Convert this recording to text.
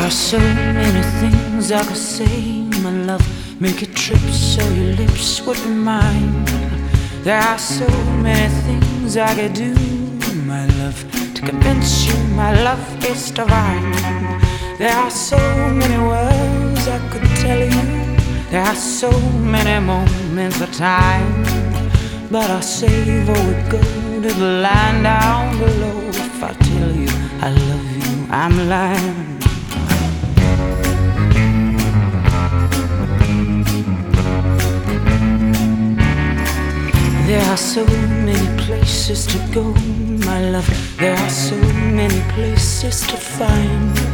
are so many things I could say, my love. Make a trip so your lips would be mine. There are so many things I could do, my love, to convince you my love is divine. There are so many words I could tell you. There are so many moments of time, but I'll save all we go to the land down below. If I tell you I love you, I'm lying. There are so many places to go, my love. There are so many places to find.